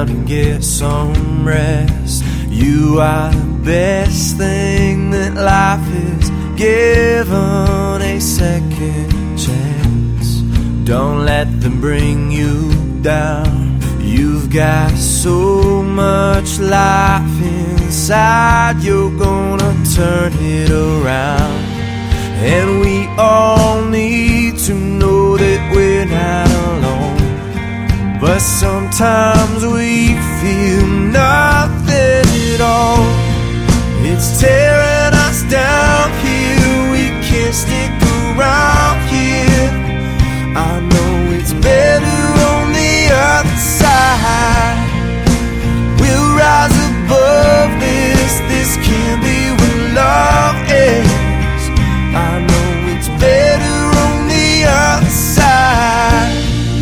down and get some rest. You are the best thing that life has given a second chance. Don't let them bring you down. You've got so much life inside, you're gonna turn it around. And we all need to know that we're not alone. But sometimes we feel nothing at all. It's tearing us down here, we can't stick around here. I know it's better on the other side. We'll rise above this, this can't be what love is. I know it's better on the other side.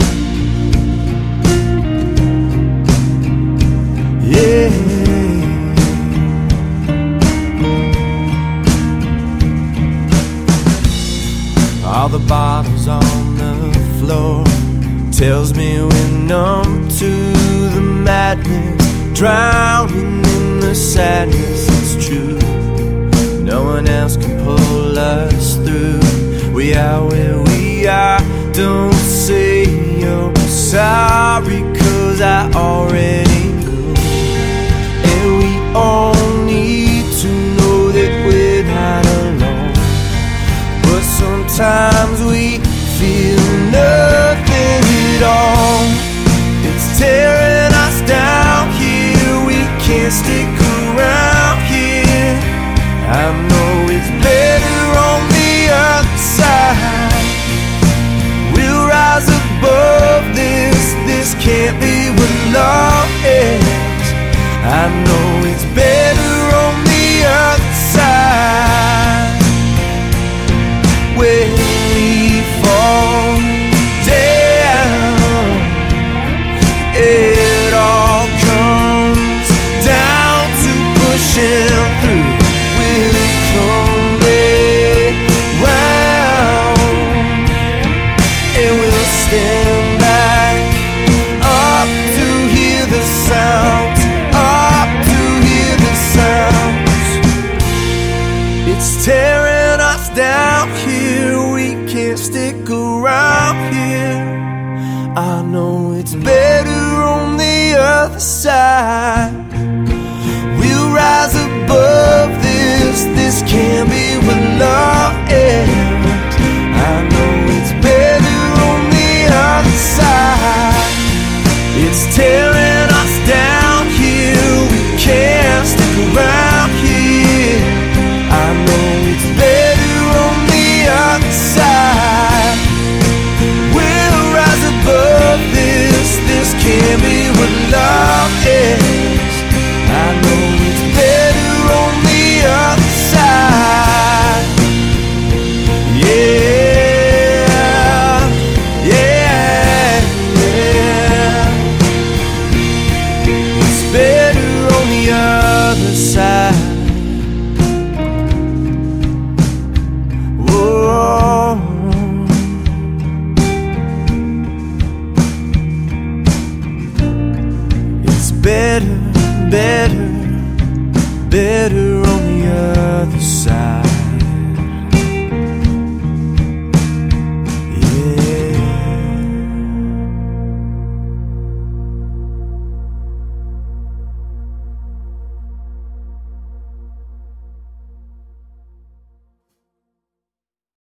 Yeah. All the bottles on the floor tells me we're numb to the madness, drowning in the sadness. It's true, no one else can pull us through. We are where we are. Don't say you're sorry, 'cause I already knew. And we all need to know that we're not alone. But sometimes we feel nothing at all. It's tearing us down here, we can't stick around here. I know it's better on the other side. We'll rise above this, this can't be what love is. I know it's better on the other side. When we fall down, it all comes down to pushing through. We'll come back round, and we'll stand back up to hear the sounds, up to hear the sounds. It's tearing us down here, we can't stick around here. I know it's better on the other side. We'll rise above this, this can't be what love is. I know it's better on the other side. It's tearing us down here, we can't stick around here. I know it's better on the other side. We'll rise above this, this can't be what love is. I know it's better on the other side. Yeah, yeah, yeah. It's better on the other side. Whoa. It's better, better, better on the other side.